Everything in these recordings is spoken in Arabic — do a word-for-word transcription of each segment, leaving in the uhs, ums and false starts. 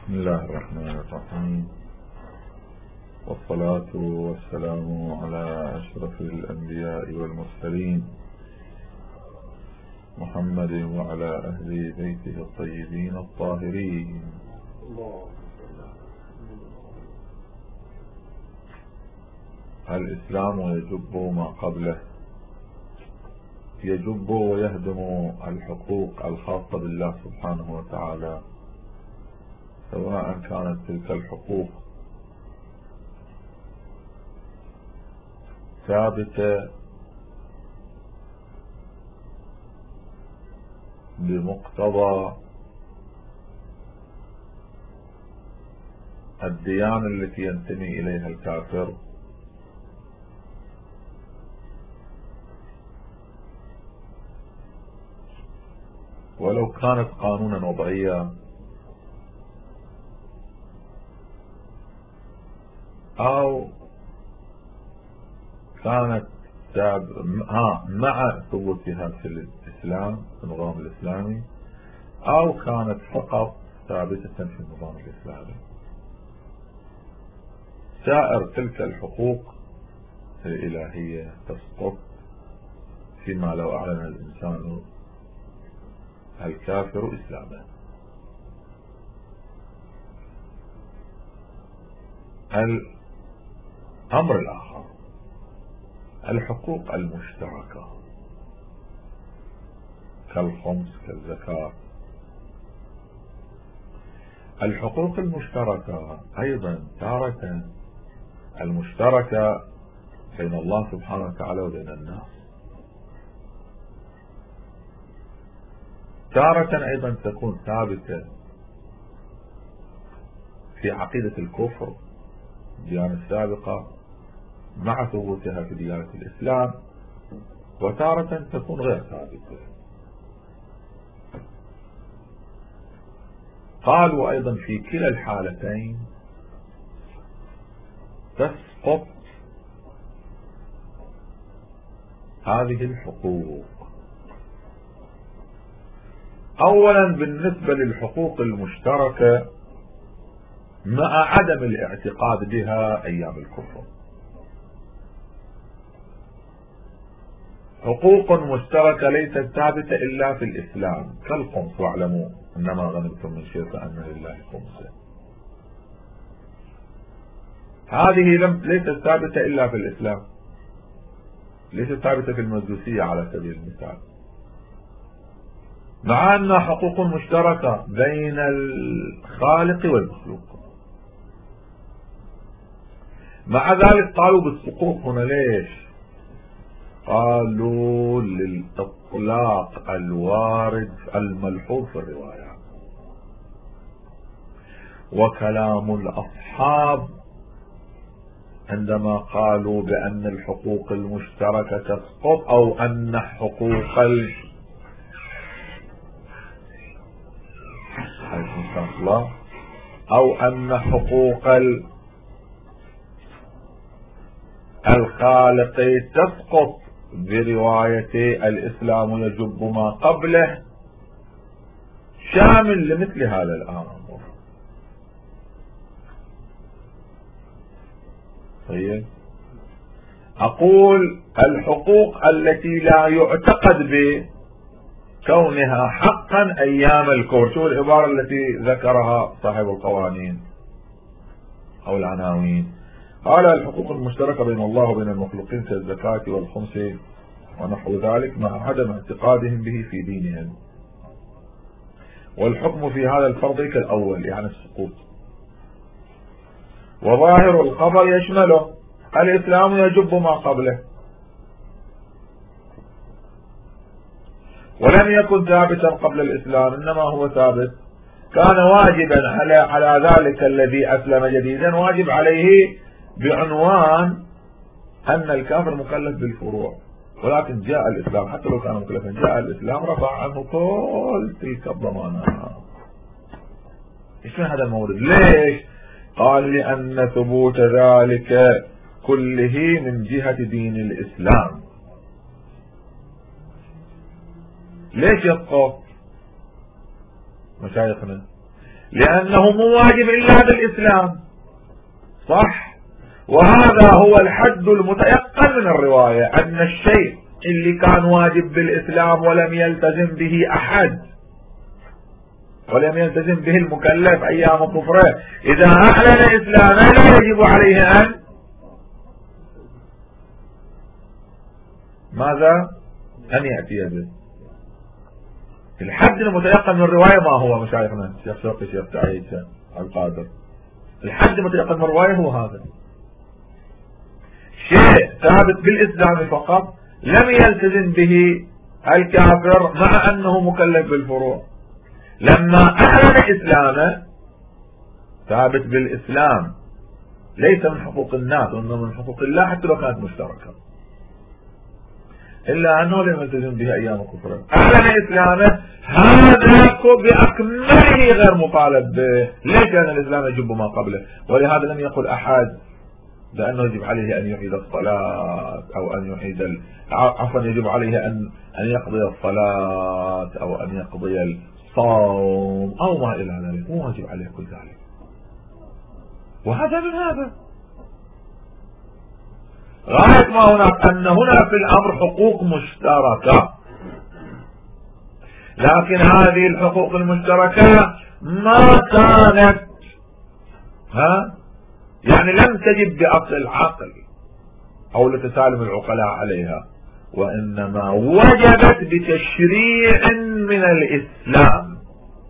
بسم الله الرحمن الرحيم، والصلاة والسلام على أشرف الأنبياء والمرسلين محمد وعلى أهل بيته الطيبين الطاهرين. الإسلام يجب ما قبله، يجب ويهدم الحقوق الخاصة بالله سبحانه وتعالى، سواء كانت تلك الحقوق ثابتة بمقتضى الديانة التي ينتمي إليها الكافر، ولو كانت قانونا وضعيا، أو كانت ها مع ثبوتها في الإسلام في النظام الإسلامي، أو كانت فقط ثابتة في النظام الإسلامي. سائر تلك الحقوق الإلهية تسقط فيما لو أعلن الإنسان الكافر إسلامه. الأمر الآخر الحقوق المشتركة كالخمس كالزكاة. الحقوق المشتركة أيضا تارة المشتركة بين الله سبحانه وتعالى وبين الناس، تارة أيضا تكون ثابتة في عقيدة الكفر الديانة السابقة مع ثبوتها في ديانة الإسلام، وتارة تكون غير ثابتة. قالوا أيضا في كلا الحالتين تسقط هذه الحقوق. أولا بالنسبة للحقوق المشتركة مع عدم الاعتقاد بها أيام الكفر، حقوق مشتركة ليست ثابتة إلا في الإسلام كالخمس، واعلموا إنما غنمتم من شيء فأن لله خمسه. هذه لم ليست ثابتة إلا في الإسلام، ليست ثابتة في المجوسية على سبيل المثال، مع أنها حقوق مشتركة بين الخالق والمخلوق. مع ذلك قالوا بالسقوط هنا. ليش؟ قالوا للإطلاق الوارد الملحوظ في الروايات، وكلام الأصحاب عندما قالوا بأن الحقوق المشتركة تسقط، أو أن حقوق ال أو أن حقوق الخالق تسقط برواية الإسلام يجب ما قبله، شامل لمثل هذا الأمر. طيب، أقول الحقوق التي لا يعتقد بكونها حقا أيام الكفر. شو العبارة التي ذكرها صاحب القوانين أو العناوين؟ قال الحقوق المشتركة بين الله وبين المخلوقين كالزكاة والخمس ونحو ذلك مع عدم اعتقادهم به في دينهم، والحكم في هذا الفرض كالأول يعني السقوط، وظاهر الخبر يشمله الإسلام يجب ما قبله، ولم يكن ثابتا قبل الإسلام، إنما هو ثابت كان واجبا على على ذلك الذي أسلم جديدا، واجب عليه بعنوان أن الكافر مكلف بالفروع، ولكن جاء الإسلام حتى لو كان مكلفا، جاء الإسلام رفع عنه كل تلك الضمانات. ايش من هذا المورد؟ ليش؟ قال لأن ثبوت ذلك كله من جهة دين الإسلام. ليش يسقط مشايخنا؟ لأنه مو واجب إلا بالإسلام، صح؟ وهذا هو الحد المتيقن من الرواية، أن الشيء اللي كان واجب بالإسلام ولم يلتزم به أحد ولم يلتزم به المكلف أيام كفره، إذا أعلن إسلامه لا يجب عليه أن ماذا؟ أن يأتي به. الحد المتيقن من الرواية ما هو مشايخنا شيخ شوقي شيخ سعيد شيخ القادر؟ الحد المتيقن من الرواية هو هذا، شيء ثابت بالإسلام فقط لم يلتزم به الكافر مع أنه مكلف بالفروع، لما أعلن إسلامه ثابت بالإسلام ليس من حقوق الناس وإنما من حقوق الله حتى لو كانت مشتركة، إلا أنه لم يلتزم به أيام كفره. أعلن إسلامه هذا بأكمله غير مطالب به، ليش؟ لأن الإسلام يجب ما قبله، ولهذا لم يقل أحد لأنه يجب عليه أن يعيد الصلاة أو أن يعيد عفوا يجب عليه أن أن يقضي الصلاة أو أن يقضي الصوم أو ما إلى ذلك، مو واجب عليه كل ذلك. وهذا من هذا غاية ما هناك أن هنا في الأمر حقوق مشتركة، لكن هذه الحقوق المشتركة ما كانت ها يعني لم تجب بأصل العقل أو لتسالم العقلاء عليها، وإنما وجبت بتشريع من الإسلام،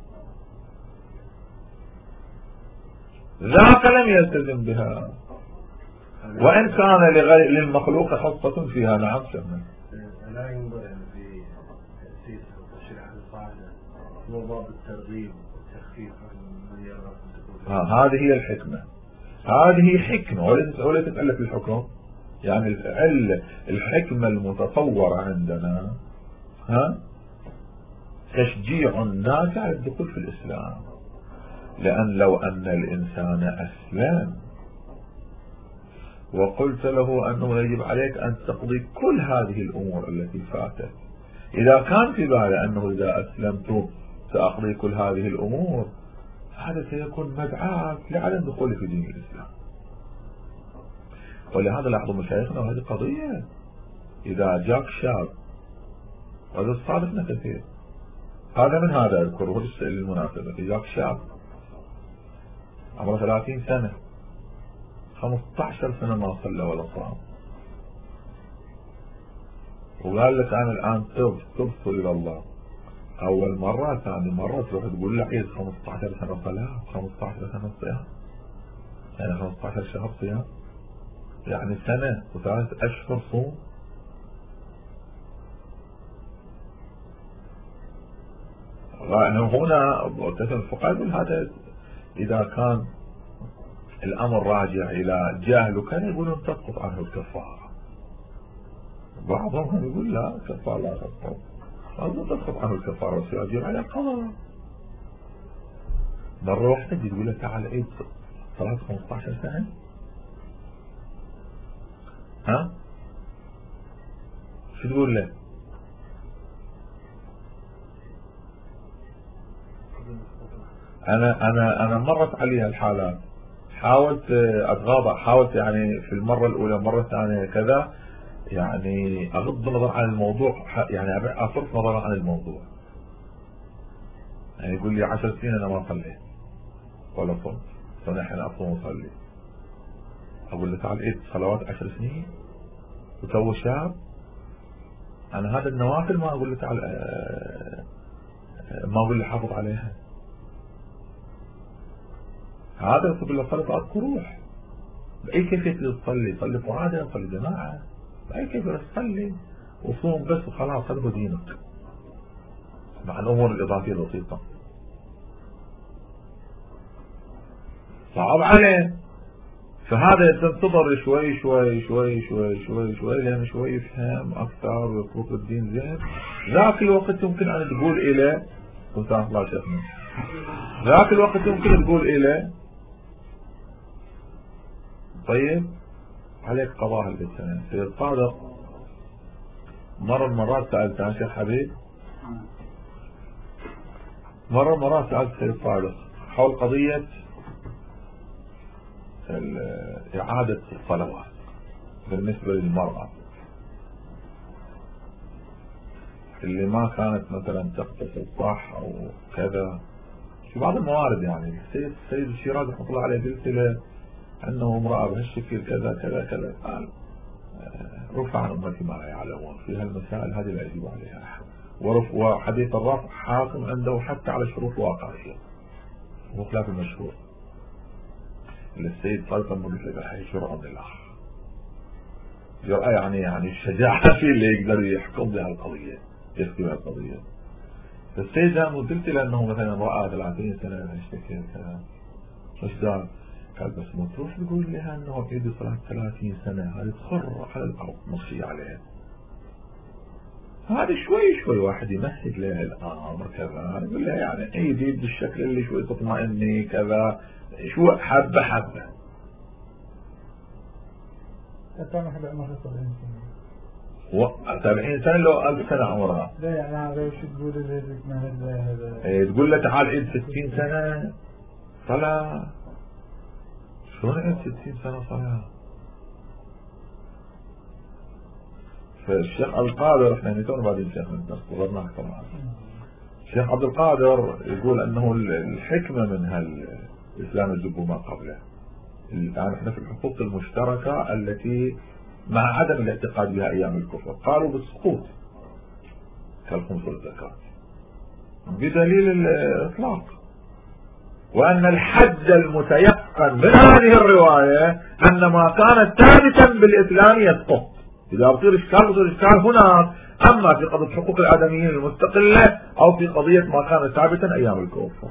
ذاك لم يلتزم بها، وإن كان للمخلوق حصة فيها. نعم سمع. لا ينظر في تأسيس وتشريع القاعدة هو باب الترغيب والتخفيف عن من يرغب. ها هذه هي الحكمة، هذه حكمة وليست وليست علة الحكم، يعني الحكمة المتصورة عندنا ها تشجيع الناس على الدخول في الإسلام، لأن لو أن الإنسان أسلم وقلت له أنه يجب عليك أن تقضي كل هذه الأمور التي فاتت، إذا كان في باله أنه إذا أسلمت سأقضي كل هذه الأمور، هذا سيكون مدعاة لعدم دخول في دين الإسلام. ولهذا لاحظوا مشايخنا وهذه قضية، إذا جاك شاب وهذا صادقنا كثير، هذا من هذا أذكره للمناسبة، جاك شاب عمره ثلاثين سنة خمسة عشر سنة ما صلى ولا صام، وقال لك أنا الآن تبت تبت إلى الله، أول مرة ثاني مرة تروح تقول له عيد خمسة عشر سنة صلاة خمسة عشر سنة صيام، يعني خمسة عشر شهر صيام، يعني سنة وثلاث أشهر صوم. هنا الفقهاء يقول هذا إذا كان الأمر راجع إلى جهل وكان يقولون تسقط عنه الكفارة، بعضهم يقول لا كفارة لا تسقط، بعضهم تسقط عنه الكفارة وسيجب على القضاء. مرة واحدة تقول له تعال عيد صلاة خمسة عشر سنة، ها شو تقول له؟ أنا أنا أنا مرت علي الحالات، حاولت أتغاضى، حاولت يعني في المرة الأولى المرة الثانية كذا يعني أغض النظر عن الموضوع، يعني أصرف نظرا عن الموضوع، يعني يقول لي عشر سنين أنا ما صليت ولا صمت، فنحن أصوم وصلي، أقول له تعال عيد صلوات عشر سنين وتو شاب، أنا هذا النوافل ما أقول له تعال ما أقول له حافظ عليها، هذا يقول له صلي طاعة روح، بأي كيفية تصلي؟ صلي فرادى، صلي جماعة، بأي كيفية تصلي وصوم بس وخلاص، هذا هو دينك، مع الأمور الإضافية بسيطة. صعب عليه، فهذا تنتظر شوي شوي شوي شوي شوي شوي لين شوي يفهم أكثر ويطلق الدين زين، ذاك الوقت يمكن أن تقول إليه سبحان الله شيخنا، ذاك الوقت يمكن تقول إليه طيب عليك قضاء السنة. سيد صادق مرة مرات سألت شيخ حبيب، مرة مرات سألت سيد صادق حول قضية إعادة الصلوات بالنسبة للمرأة اللي ما كانت مثلا تغتسل صح أو كذا في بعض الموارد. يعني السيد السيد الشيرازي رحمه الله عليه قلت له أنه امرأة بهالشكل كذا كذا كذا، قال رفع عن أمتي ما لا يعلمون في هالمسائل هذه لا يجب عليها أحد، وحديث الرفع حاكم عنده حتى على شروط واقعية وخلاف المشهور. السيد صلى الله عليه وسلم قلت له جرأة من الآخر، جرأة يعني يعني الشجاعة في اللي يقدر يحكم بهالقضية يفتي بهالقضية. فالسيد دائما قلت له أنه مثلا رأى ثلاثين سنة هالشكل كذا وش دار؟ قال بس ما تروح تقول لها أنه عيد صلاة ثلاثين سنة هذه تخر على الأرض مصي عليها، هذا شوي شوي واحد يمهد لها الأمر كذا، يقول لها يعني عيدي بالشكل اللي شوي تطمئني كذا شو حبة حبة. كان واحد عمره سبعين سنة و سبعين سنة لو ألف سنة عمرها. لا يعني هذا وش تقول له هذا؟ إيه تقول له تعال عيد ستين سنة صلاة، شلون عيد ستين سنة صلاة؟ فالشيخ عبد القادر احنا نتون بعدين الشيخ نصغرناه طبعا. الشيخ عبد القادر يقول انه الحكمة من هالإسلام يجب ما قبله. الآن احنا في الحقوق المشتركة التي مع عدم الاعتقاد بها ايام الكفر قالوا بالسقوط كالخمس والزكاة بدليل الاطلاق، وان الحد المتيقن من هذه الرواية ان ما كان ثابتا بالاسلام يسقط. إذا بصير إشكال بصير إشكال هنا، أما في قضية حقوق الآدميين المستقلة أو في قضية ما كان ثابتا أيام الكفر.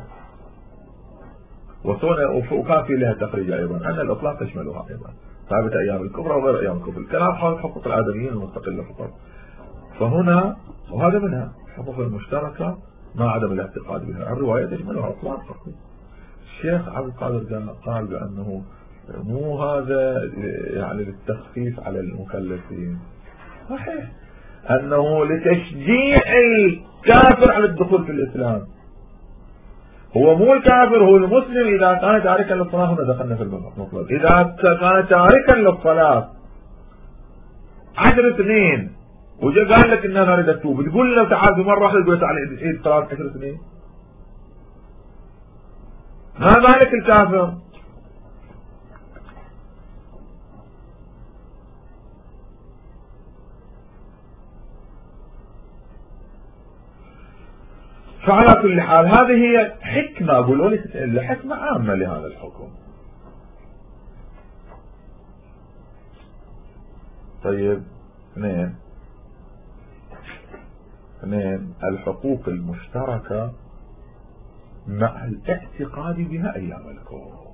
وكان في لها تخريج أيضا أن الإطلاق يشملها أيضا ثابت أيام الكفر أو غير أيام الكفر، الكلام حول حقوق الآدميين المستقلة فقط. فهنا وهذا منها الحقوق المشتركة مع عدم الاعتقاد بها، الرواية تشملها إطلاق فقط. الشيخ عبد القادر قال بأنه مو هذا يعني للتخفيف على المكلفين، صحيح أنه لتشجيع الكافر على الدخول في الإسلام. هو مو الكافر، هو المسلم إذا كان تاركا للصلاة هنا دخلنا في المطلب. إذا كان تاركا للصلاة عشر سنين وجاء قال لك إن أنا أريد أتوب، تقول له تعال في مرة واحدة تقول تعال عيد صلاة عشر سنين؟ ما مالك الكافر؟ فعلى كل حال هذه هي حكمة، أقول لك حكمة عامة لهذا الحكم. طيب اثنين اثنين الحقوق المشتركة مع الاعتقاد بها أيام الكفر،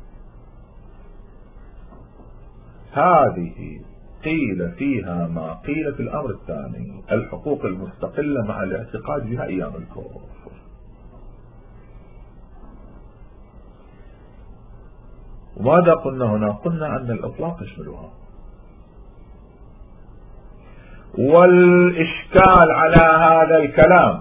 هذه قيل فيها ما قيل في الأمر الثاني، الحقوق المستقلة مع الاعتقاد بها أيام الكفر. وماذا قلنا هنا؟ قلنا أن الإطلاق يشملها، والإشكال على هذا الكلام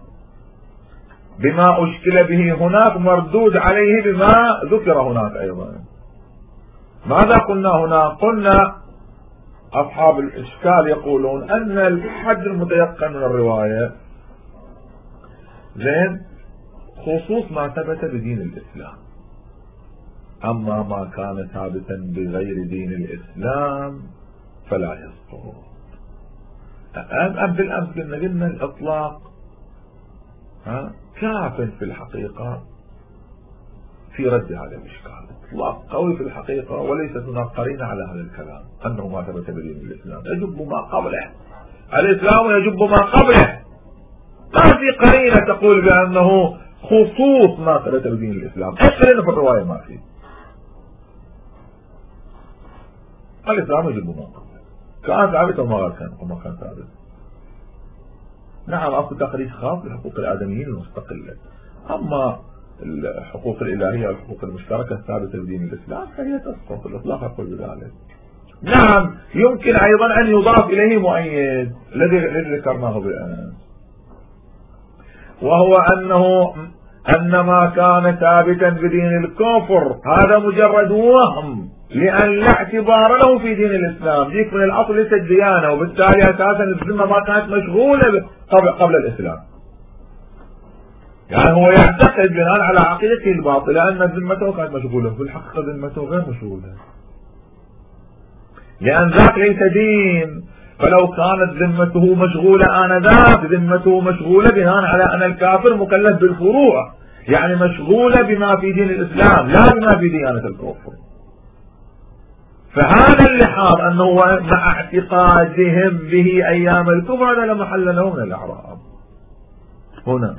بما أشكل به هناك مردود عليه بما ذكر هناك أيضا. ماذا قلنا هنا؟ قلنا أصحاب الإشكال يقولون أن الحد المتيقن من الرواية زين خصوص ما ثبت بدين الإسلام، أما ما كان ثابتا بغير دين الإسلام فلا يسقط. أم بالأمس قلنا قلنا الإطلاق كاف في الحقيقة في رد هذا الإشكال، إطلاق قوي في الحقيقة، وليست هناك قرينة على هذا الكلام أنه ما ثبت بدين الإسلام، يجب ما قبله، الإسلام يجب ما قبله، ما في قرينة تقول بأنه خصوص ما ثبت بدين الإسلام، أي قرينة في الرواية ما في. الإسلام يجب ما قبله، كان ثابت وما كان وما كان ثابت. نعم أصل تخريج خاص لحقوق الآدميين المستقلة، أما الحقوق الإلهية والحقوق المشتركة الثابتة بدين الإسلام فهي تسقط، الإطلاق يقول بذلك. نعم يمكن أيضا أن يضاف إليه مؤيد الذي ذكرناه بالآن، وهو أنه أن ما كان ثابتا بدين الكفر هذا مجرد وهم، لأن لا اعتبار له في دين الإسلام، ديك من الأصل ليست ديانة، وبالتالي أساسا الذمة ما كانت مشغولة قبل, قبل الإسلام. يعني هو يعتقد بناء على عقيدته الباطلة أن ذمته كانت مشغولة، في الحقيقة ذمته غير مشغولة، لأن ذاك ليس دين. فلو كانت ذمته مشغولة آنذاك ذمته مشغولة بناء على أن الكافر مكلف بالفروع، يعني مشغولة بما في دين الإسلام لا بما في ديانة الكفر. فهذا اللحاظ أنه مع اعتقادهم به أيام الكفر هذا لا محل له من الإعراب هنا.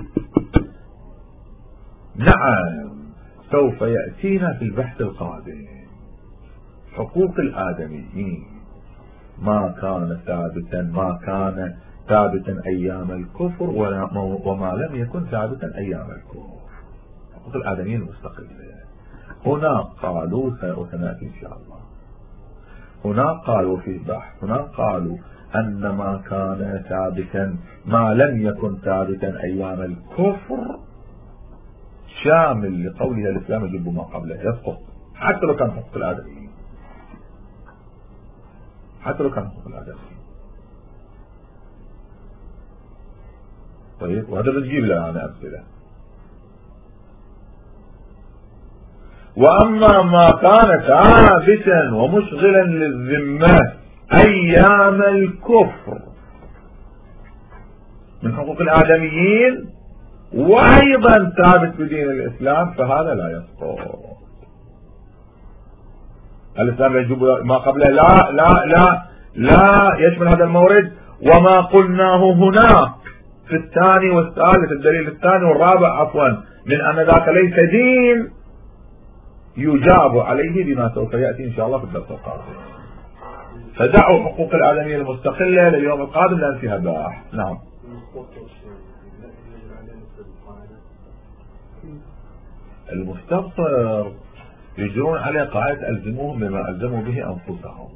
نعم سوف يأتينا في البحث القادم حقوق الآدميين ما كان ثابتا ما كان ثابتا أيام الكفر وما لم يكن ثابتا أيام الكفر. حقوق الآدميين المستقلة هنا قالوا سنأتي إن شاء الله. هنا قالوا في البحث هنا قالوا أن ما كان ثابتا ما لم يكن ثابتا أيام الكفر شامل لقولها الإسلام يجب ما قبله يسقط، حتى لو كان حقوق الآدميين حتى لو كان حقوق الآدميين. طيب وهذا بنجيب له أنا أمثلة. وأما ما كان ثابتا ومشغلا للذمة أيام الكفر من حقوق الآدميين وأيضا ثابت بدين الإسلام فهذا لا يسقط. الإسلام يجب ما قبله لا لا لا لا يشمل هذا المورد. وما قلناه هناك في الثاني والثالث الدليل الثاني والرابع عفوا من أن ذاك ليس دين يجاب عليه بما سوف يأتي إن شاء الله في الدرس القادم. فدعوا حقوق الآدمية المستقلة لليوم القادم لأن فيها باح. نعم المستبصر يجرون عليه قاعدة ألزموهم بما ألزموا به أنفسهم.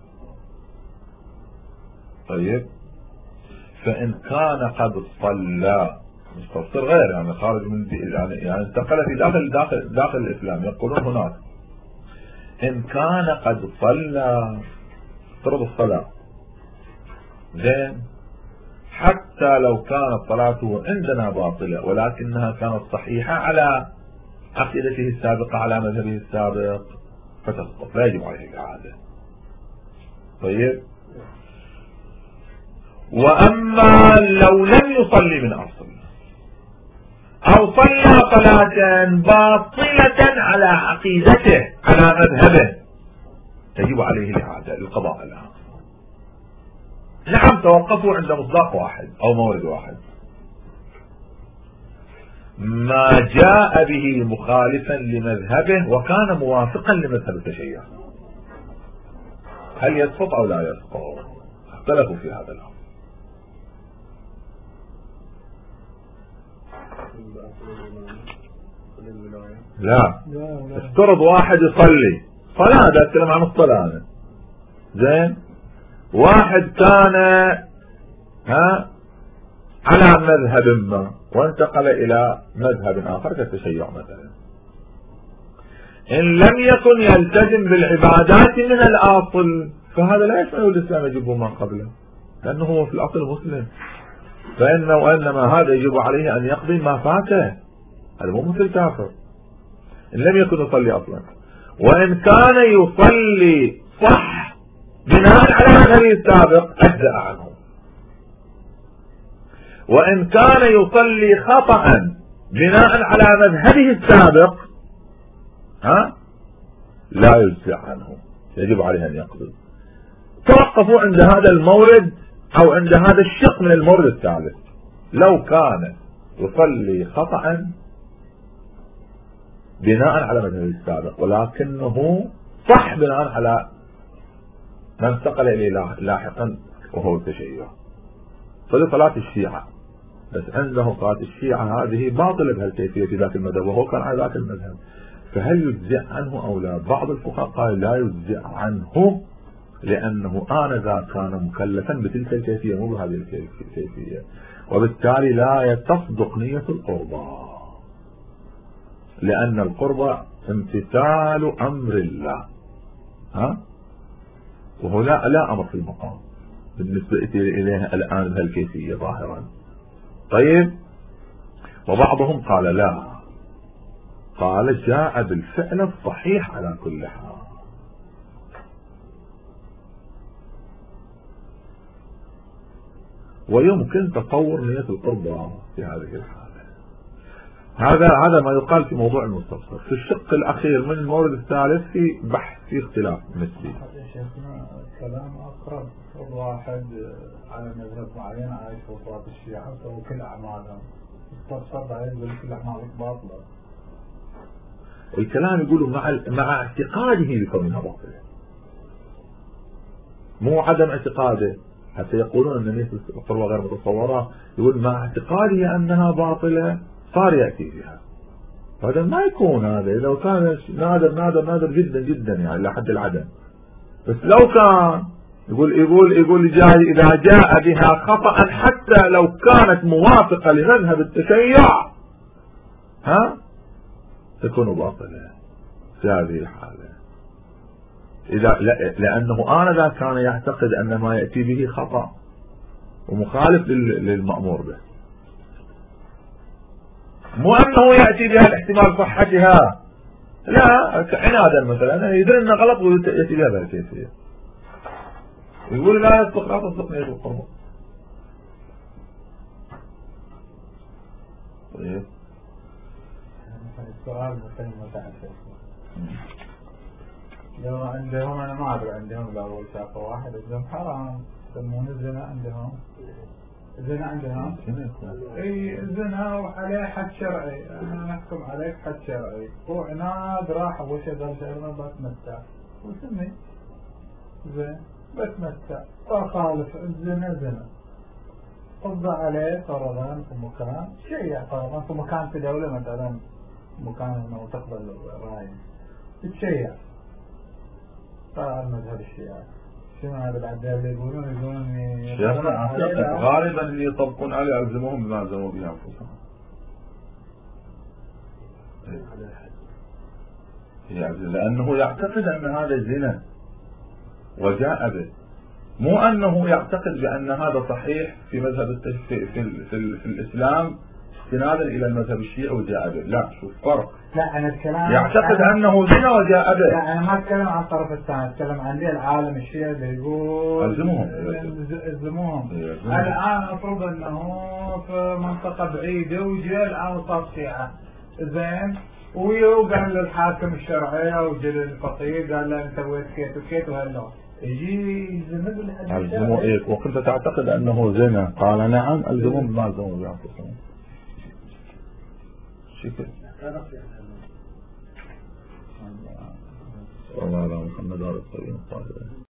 طيب فإن كان قد صلى مستبصر غير يعني خارج من يعني يعني انتقل في داخل داخل داخل الإسلام يقولون هناك إن كان قد صلى فرض الصلاة زين حتى لو كانت صلاته عندنا باطلة ولكنها كانت صحيحة على عقيدته السابقة على مذهبه السابق فتسقط لا يجب عليه الإعادة. طيب وأما لو لم يصلي من أصل أو صلى صلاة باطلة على عقيدته على مذهبه تجب عليه الإعادة للقضاء لها. نعم توقفوا عند مصداق واحد أو مورد واحد ما جاء به مخالفا لمذهبه وكان موافقا لمذهب التشيع هل يسقط أو لا يسقط؟ اختلفوا في هذا الأمر. لا افترض واحد يصلي صلاة ده اتكلم عن الصلاة زين واحد كان ها على مذهب ما وانتقل الى مذهب اخر كالتشيع مثلا ان لم يكن يلتزم بالعبادات من الاصل فهذا لا يشمل الاسلام يجب ما قبله لانه هو في الاصل مسلم فانه وانما هذا يجب عليه ان يقضي ما فاته. هذا مو مثل كافر ان لم يكن يصلي اصلا. وان كان يصلي صح بناء على مذهبه السابق اجزأ عنه وإن كان يصلي خطأ بناء على مذهبه السابق ها لا يجزئ عنه يجب عليه أن يقضي. توقفوا عند هذا المورد أو عند هذا الشق من المورد الثالث. لو كان يصلي خطأ بناء على مذهبه السابق ولكنه صح بناء على ما انتقل إليه لاحقا وهو التشيع فهذه صلاة الشيعة بس عنده صلاة الشيعة هذه باطلة بهالكيفية في ذاك المذهب وهو كان على ذاك المذهب فهل يجزئ عنه أو لا؟ بعض الفقهاء قال لا يجزئ عنه لأنه آنذاك كان مكلفا بتلك الكيفية مو بهذه الكيفية وبالتالي لا تصدق نية القربى لأن القربة امتثال أمر الله، ها؟ وهو لا, لا أمر في المقام بالنسبة إليها الآن بهالكيفية ظاهرا. طيب، وبعضهم قال لا، قال جاء بالفعل الصحيح على كل حال. ويمكن تطور نية القربة في هذه الحالة. هذا هذا ما يقال في موضوع المستفسر. في الشق الأخير من المورد الثالث في بحث في اختلاف نسبي. كلام أقرب، واحد على مذهب معين عايش وفاة الشيعة سووا كل أعمالهم، استفسر بعدين يقول كل أعمالك باطلة. الكلام يقولوا مع مع اعتقاده بكونها باطلة، مو عدم اعتقاده. حتى يقولون أن نية القربة غير متصورة، يقول مع اعتقاده أنها باطلة صار يأتي بها. هذا ما يكون، هذا لو كان نادر نادر نادر جدا جدا يعني إلى حد العدم. بس لو كان يقول يقول يقول جاء إذا جاء بها خطأ حتى لو كانت موافقة لمذهب التشيع، ها، تكون باطلة في هذه الحالة. إذا لأنه آنذاك كان يعتقد أن ما يأتي به خطأ ومخالف للمأمور به، مو أنه يأتي بها الاحتمال صحتها، لا، عنادا مثلا يدري أنه غلط ويأتي بها بهالكيفية، يقول لا يصدق لا تصدق نية القربة. طيب، السؤال مثلا متعسف، لو عندهم أنا ما أدري عندهم لو شافوا واحد عندهم حرام يسمونه الزنا عندهم، الزنا عندهم اي الزنا وعليه حد شرعي، انا نحكم عليك حد شرعي، هو عناد راح ابو شغل شغله بتمتع وسمي زين بتمتع فخالف الزنا زنا، قضى عليه فرضا في مكان شيء، فرضا في مكان في دولة مثلا مكان انه تقبل الرأي تشيع، طبعا مذهب الشيعة شنو هذا العداء اللي يقولون يقولون غالبا اللي يطبقون عليه يلزمهم بما يلزموا به انفسهم، لانه يعتقد ان هذا زنا وجاء به، مو انه يعتقد بان هذا صحيح في مذهب التشفي في, في, في, في الاسلام استنادا الى المذهب الشيعي وجاء به. لا، شوف فرق. لا، انا الكلام يعتقد انه زنا وجاء به. لا، انا ما اتكلم عن الطرف الثاني، اتكلم عن العالم الشيعي اللي يقول الزموهم الزموهم الان المفروض انه في منطقه بعيده وجاء الان وصار شيعه زين، وقال للحاكم الشرعي وجا للفقيه قال له انت سويت كيت وكيت وهالنوع، يجي يلزمه الزموا ايه؟ وكنت تعتقد انه زنا، قال نعم الزمهم بما الزموا بانفسهم. شكرا. والله لا محمد هذا الطريق